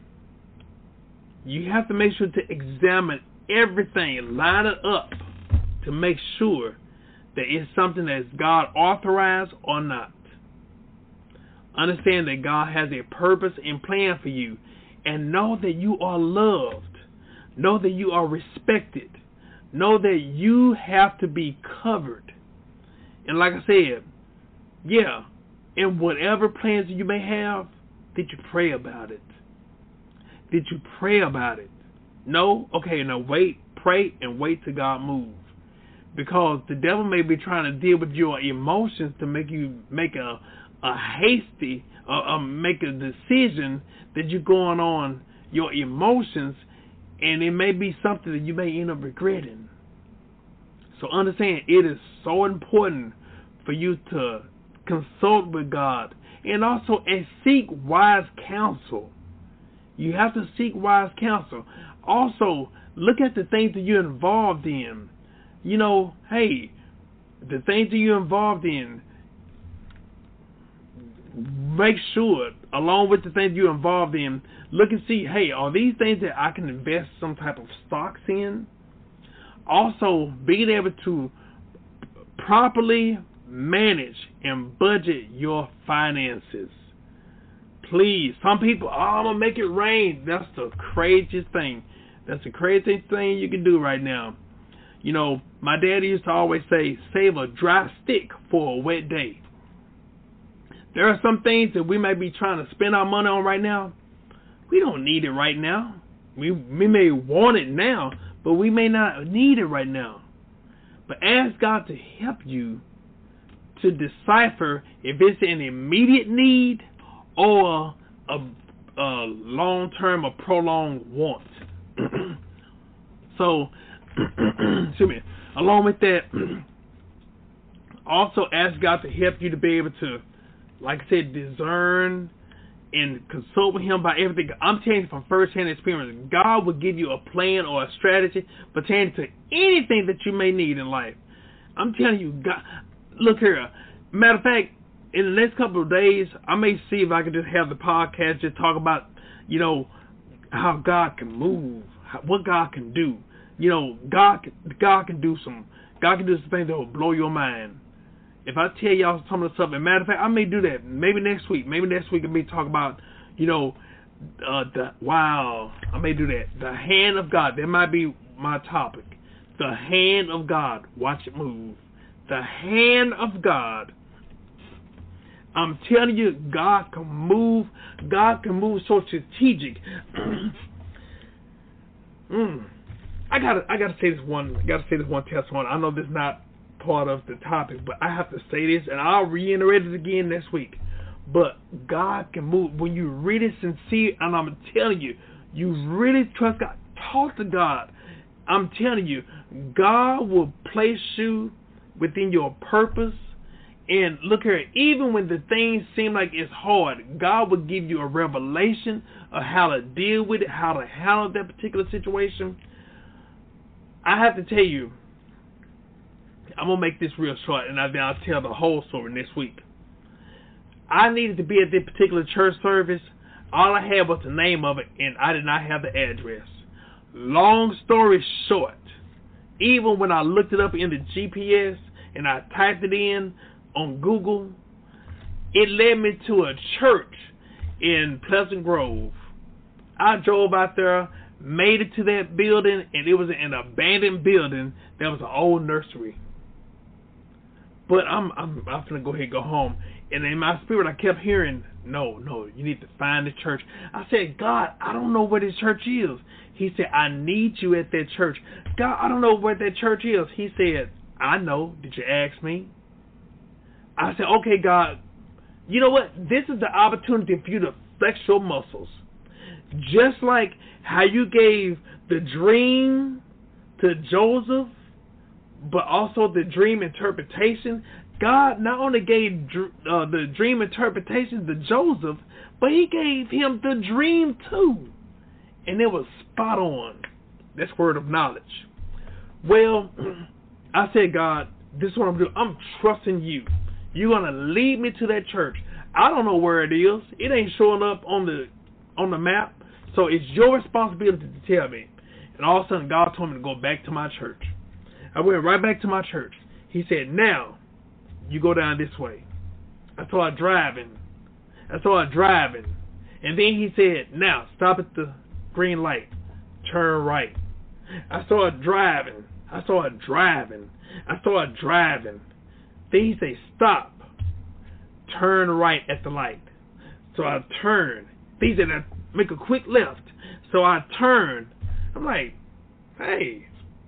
You have to make sure to examine everything, line it up to make sure that it's something that's God authorized or not. Understand that God has a purpose and plan for you, and know that you are loved. Know that you are respected. Know that you have to be covered. And like I said, yeah, in whatever plans you may have, did you pray about it? Did you pray about it? No? Okay, now wait, pray, and wait till God moves. Because the devil may be trying to deal with your emotions to make you make a, a hasty, uh, uh, make a decision that you're going on your emotions, and it may be something that you may end up regretting. So understand, it is so important for you to consult with God and also and seek wise counsel. You have to seek wise counsel. Also, look at the things that you're involved in. You know, hey, the things that you're involved in, make sure, along with the things you're involved in, look and see, hey, are these things that I can invest some type of stocks in? Also, being able to properly manage and budget your finances. Please. Some people, oh, I'm going to make it rain. That's the craziest thing. That's the craziest thing you can do right now. You know, my daddy used to always say, save a dry stick for a wet day. There are some things that we may be trying to spend our money on right now. We don't need it right now. We, we may want it now, but we may not need it right now. But ask God to help you to decipher if it's an immediate need or a, a long-term or prolonged want. So, excuse me. Along with that, also ask God to help you to be able to, like I said, discern and consult with Him about everything. I'm telling you from first-hand experience, God will give you a plan or a strategy pertaining to anything that you may need in life. I'm telling you, God, look here. Matter of fact, in the next couple of days, I may see if I can just have the podcast just talk about, you know, how God can move, how, what God can do. You know, God, God can do some, God can do some things that will blow your mind. If I tell y'all some of the stuff, and matter of fact, I may do that. Maybe next week. Maybe next week I may talk about, you know, uh, the wow. I may do that. The hand of God. That might be my topic. The hand of God. Watch it move. The hand of God. I'm telling you, God can move. God can move so strategic. mm. I gotta, I gotta say this one. I gotta say this one testimony. I know this is not part of the topic, but I have to say this, and I'll reiterate it again next week. But God can move when you really sincere, and I'm telling you, you really trust God. Talk to God. I'm telling you, God will place you within your purpose. And look here, even when the things seem like it's hard, God will give you a revelation of how to deal with it, how to handle that particular situation. I have to tell you, I'm going to make this real short, and then I'll tell the whole story next week. I needed to be at this particular church service. All I had was the name of it, and I did not have the address. Long story short, even when I looked it up in the G P S and I typed it in on Google, it led me to a church in Pleasant Grove. I drove out there, made it to that building, and it was an abandoned building that was an old nursery. But I'm I'm I'm gonna go ahead and go home. And in my spirit, I kept hearing, no, no, you need to find the church. I said, God, I don't know where this church is. He said, I need you at that church. God, I don't know where that church is. He said, I know. Did you ask me? I said, okay, God, you know what? This is the opportunity for you to flex your muscles. Just like how you gave the dream to Joseph, but also the dream interpretation. God not only gave uh, the dream interpretation to Joseph, but He gave him the dream too. And it was spot on. That's word of knowledge. Well, I said, God, this is what I'm doing. I'm trusting you. You're going to lead me to that church. I don't know where it is. It ain't showing up on the on the map. So it's your responsibility to tell me. And all of a sudden, God told me to go back to my church. I went right back to my church. He said, now, you go down this way. I started driving. I started driving. And then he said, now, stop at the green light. Turn right. I started driving. I started driving. I started driving. Then he said, stop. Turn right at the light. So I turned. Then he said, make a quick left. So I turned. I'm like, hey,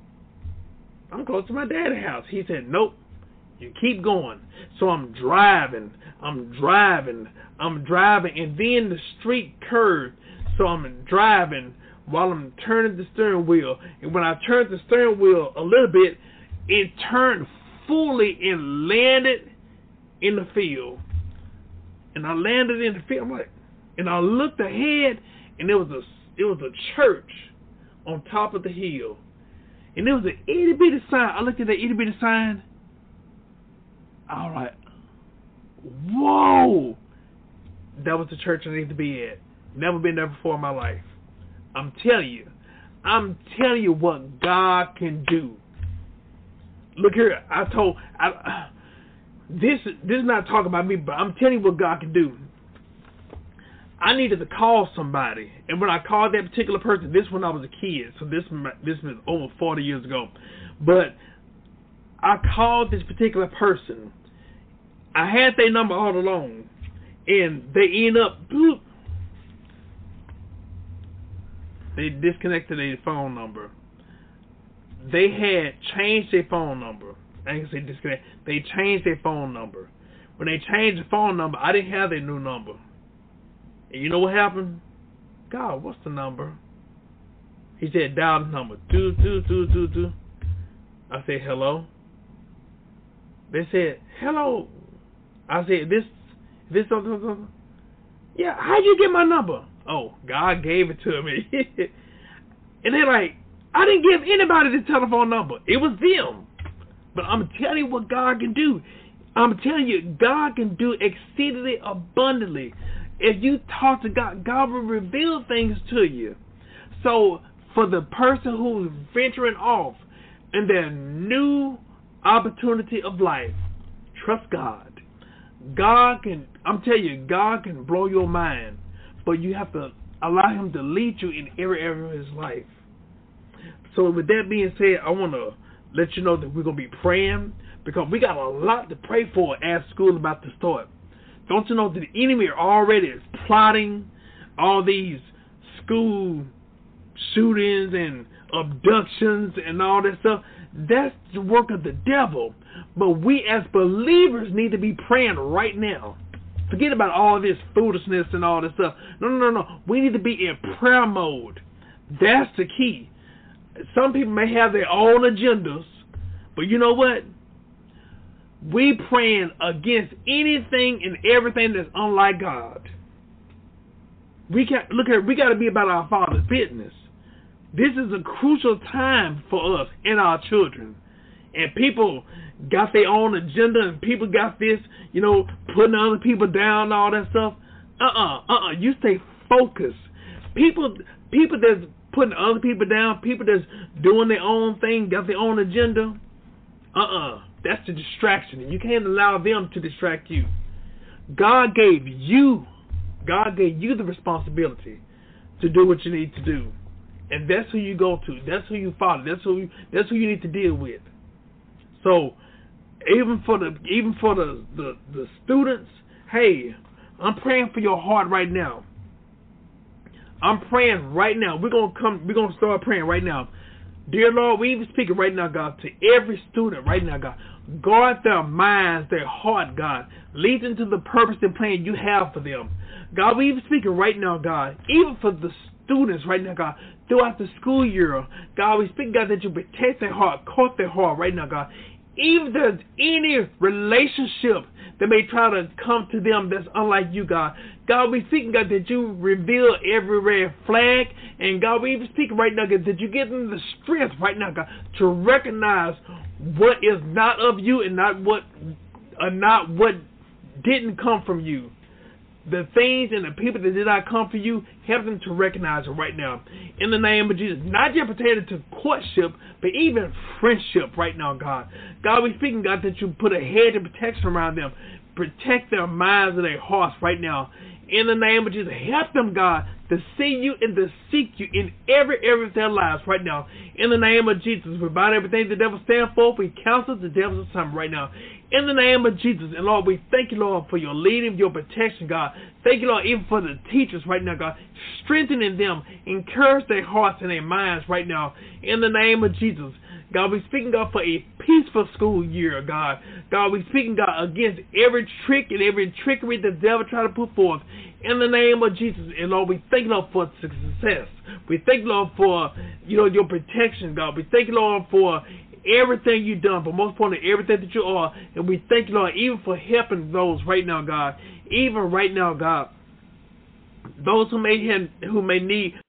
I'm close to my dad's house. He said, nope, you keep going. So I'm driving. I'm driving. I'm driving. And then the street curved. So I'm driving while I'm turning the steering wheel. And when I turned the steering wheel a little bit, it turned fully and landed in the field. And I landed in the field. I'm like, and I looked ahead, and there was a it was a church on top of the hill. And there was an itty bitty sign. I looked at that itty bitty sign. All right. Whoa. That was the church I needed to be at. Never been there before in my life. I'm telling you. I'm telling you what God can do. Look here. I told... I, this this is not talking about me, but I'm telling you what God can do. I needed to call somebody, and when I called that particular person, this when I was a kid, so this this was over forty years ago, but I called this particular person. I had their number all along, and they end up, bloop, they disconnected their phone number. They had changed their phone number. I ain't gonna say disconnect. They changed their phone number. When they changed the phone number, I didn't have their new number. And you know what happened? God, what's the number? He said, dial the number. Do, do, do, do, do. I said, hello. They said, hello. I said, this, this, something, something. Yeah, how'd you get my number? Oh, God gave it to me. And they're like, I didn't give anybody the telephone number. It was them. But I'm telling you what God can do. I'm telling you, God can do exceedingly abundantly. If you talk to God, God will reveal things to you. So for the person who's venturing off in their new opportunity of life, trust God. God can, I'm telling you, God can blow your mind, but you have to allow Him to lead you in every area of His life. So with that being said, I want to let you know that we're going to be praying, because we got a lot to pray for as school is about to start. Don't you know that the enemy already is plotting all these school shootings and abductions and all that stuff? That's the work of the devil. But we as believers need to be praying right now. Forget about all this foolishness and all this stuff. No, no, no, no. We need to be in prayer mode. That's the key. Some people may have their own agendas, but you know what? We praying against anything and everything that's unlike God. We can look at. We got to be about our Father's business. This is a crucial time for us and our children. And people got their own agenda, and people got this, you know, putting other people down and all that stuff. Uh-uh, uh-uh. You stay focused. People, people that's putting other people down, people that's doing their own thing, got their own agenda. Uh-uh. That's the distraction. And you can't allow them to distract you. God gave you, God gave you the responsibility to do what you need to do. And that's who you go to. That's who you follow. That's who you, that's who you need to deal with. So even for the even for the, the, the students, hey, I'm praying for your heart right now. I'm praying right now. We're gonna come we're gonna start praying right now. Dear Lord, we even speaking right now, God, to every student right now, God. Guard their minds, their heart, God. Lead them to the purpose and plan you have for them. God, we even speaking right now, God, even for the students right now, God, throughout the school year. God, we speak, God, that you protect their heart, coat their heart right now, God. Even if there's any relationship that may try to come to them that's unlike you, God. God, we speaking, God, that you reveal every red flag. And God, we even speaking right now, God, that you give them the strength right now, God, to recognize what is not of you and not what, uh, not what didn't come from you. The things and the people that did not come for you, help them to recognize it right now. In the name of Jesus, not just pertaining to courtship, but even friendship right now, God. God, we speaking, God, that you put a hedge of protection around them. Protect their minds and their hearts right now. In the name of Jesus, help them, God, to see you and to seek you in every area of their lives right now. In the name of Jesus, we bind everything the devil stands for. We counsel the devil's assignment right now. In the name of Jesus, and Lord, we thank you, Lord, for your leading, your protection, God. Thank you, Lord, even for the teachers right now, God. Strengthening them, encourage their hearts and their minds right now. In the name of Jesus, God, we speaking, God, for a peaceful school year, God. God, we speaking, God, against every trick and every trickery the devil try to put forth. In the name of Jesus, and Lord, we thank you, Lord, for success. We thank you, Lord, for, you know, your protection, God. We thank you, Lord, for everything you've done, but most importantly, everything that you are. And we thank you, Lord, even for helping those right now, God. Even right now, God. Those who may have, who may need